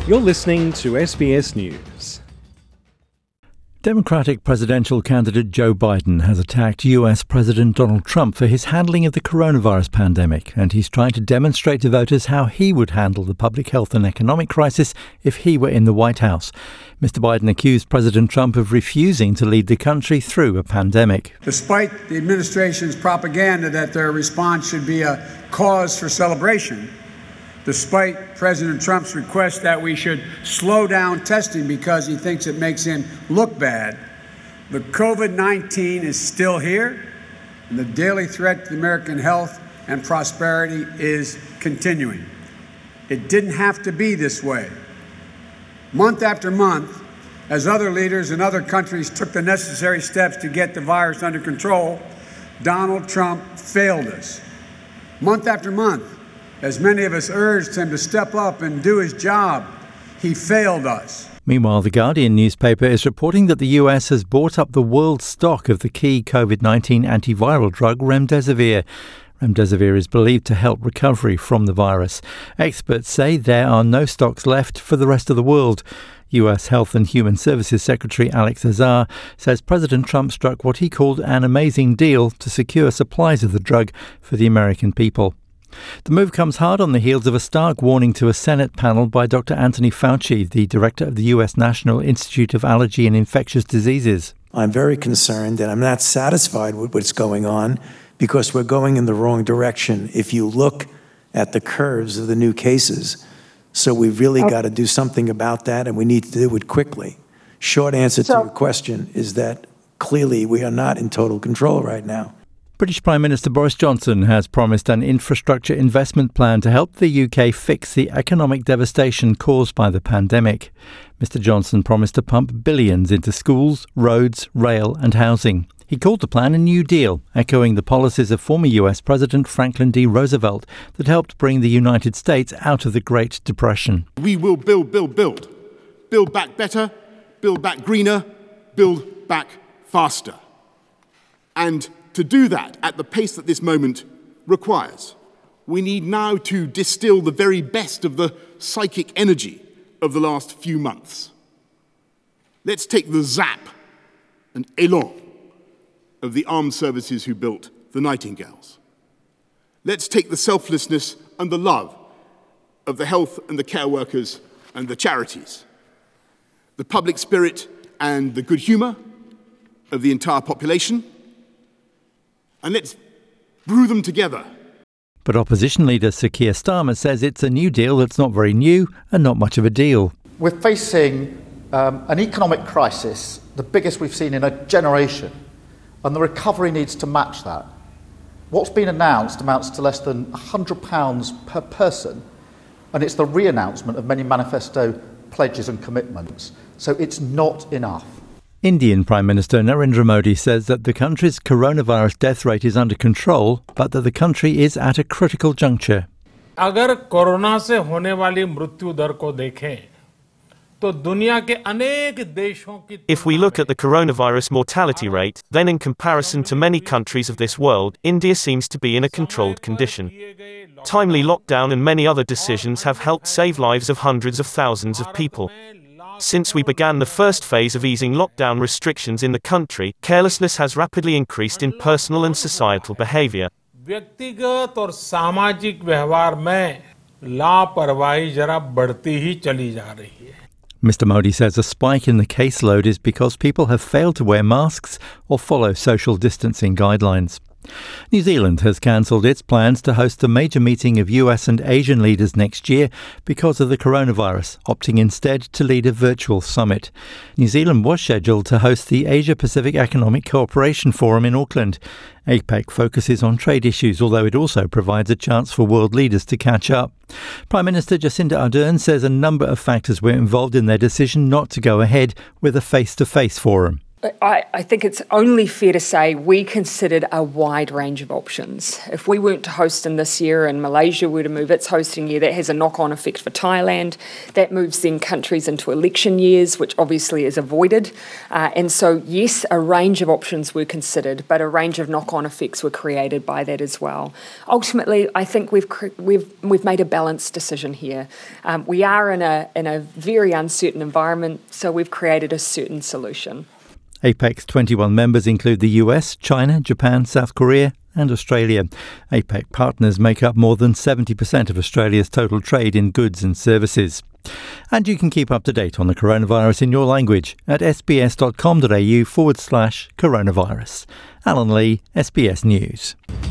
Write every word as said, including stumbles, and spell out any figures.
You're listening to S B S News. Democratic presidential candidate Joe Biden has attacked U S President Donald Trump for his handling of the coronavirus pandemic, and he's trying to demonstrate to voters how he would handle the public health and economic crisis if he were in the White House. Mister Biden accused President Trump of refusing to lead the country through a pandemic. Despite the administration's propaganda that their response should be a cause for celebration, despite President Trump's request that we should slow down testing because he thinks it makes him look bad, the COVID nineteen is still here, and the daily threat to American health and prosperity is continuing. It didn't have to be this way. Month after month, as other leaders in other countries took the necessary steps to get the virus under control, Donald Trump failed us. Month after month, as many of us urged him to step up and do his job, he failed us. Meanwhile, The Guardian newspaper is reporting that the U S has bought up the world's stock of the key COVID nineteen antiviral drug Remdesivir. Remdesivir is believed to help recovery from the virus. Experts say there are no stocks left for the rest of the world. U S Health and Human Services Secretary Alex Azar says President Trump struck what he called an amazing deal to secure supplies of the drug for the American people. The move comes hard on the heels of a stark warning to a Senate panel by Doctor Anthony Fauci, the director of the U S National Institute of Allergy and Infectious Diseases. I'm very concerned and I'm not satisfied with what's going on because we're going in the wrong direction if you look at the curves of the new cases. So we've really got to do something about that, and we need to do it quickly. Short answer to your question is that clearly we are not in total control right now. British Prime Minister Boris Johnson has promised an infrastructure investment plan to help the U K fix the economic devastation caused by the pandemic. Mister Johnson promised to pump billions into schools, roads, rail and housing. He called the plan a New Deal, echoing the policies of former U S President Franklin D. Roosevelt that helped bring the United States out of the Great Depression. We will build, build, build. Build back better, build back greener, build back faster. And to do that at the pace that this moment requires, we need now to distill the very best of the psychic energy of the last few months. Let's take the zap and élan of the armed services who built the Nightingales. Let's take the selflessness and the love of the health and the care workers and the charities, the public spirit and the good humour of the entire population, and let's brew them together. But opposition leader Sir Keir Starmer says it's a new deal that's not very new and not much of a deal. We're facing um, an economic crisis, the biggest we've seen in a generation, and the recovery needs to match that. What's been announced amounts to less than one hundred pounds per person, and it's the re-announcement of many manifesto pledges and commitments. So it's not enough. Indian Prime Minister Narendra Modi says that the country's coronavirus death rate is under control, but that the country is at a critical juncture. अगर corona से होने वाली मृत्यु दर को देखें तो दुनिया के अनेक देशों की If we look at the coronavirus mortality rate, then in comparison to many countries of this world, India seems to be in a controlled condition. Timely lockdown and many other decisions have helped save lives of hundreds of thousands of people. Since we began the first phase of easing lockdown restrictions in the country, carelessness has rapidly increased in personal and societal behavior. व्यक्तिगत और सामाजिक व्यवहार में लापरवाही जरा बढ़ती ही चली जा रही है. Mister Modi says a spike in the caseload is because people have failed to wear masks or follow social distancing guidelines. New Zealand has cancelled its plans to host a major meeting of U S and Asian leaders next year because of the coronavirus, opting instead to lead a virtual summit. New Zealand was scheduled to host the Asia-Pacific Economic Cooperation Forum in Auckland. APEC focuses on trade issues, although it also provides a chance for world leaders to catch up. Prime Minister Jacinda Ardern says a number of factors were involved in their decision not to go ahead with a face-to-face forum. I, I think it's only fair to say we considered a wide range of options. If we weren't to host in this year and Malaysia were to move its hosting year, that has a knock-on effect for Thailand. That moves then countries into election years, which obviously is avoided. Uh, and so, yes, a range of options were considered, but a range of knock-on effects were created by that as well. Ultimately, I think we've we've we've made a balanced decision here. Um, we are in a in a very uncertain environment, so we've created a certain solution. APEC's twenty-one members include the U S, China, Japan, South Korea and Australia. APEC partners make up more than seventy percent of Australia's total trade in goods and services. And you can keep up to date on the coronavirus in your language at sbs.com.au forward slash coronavirus. Alan Lee, S B S News.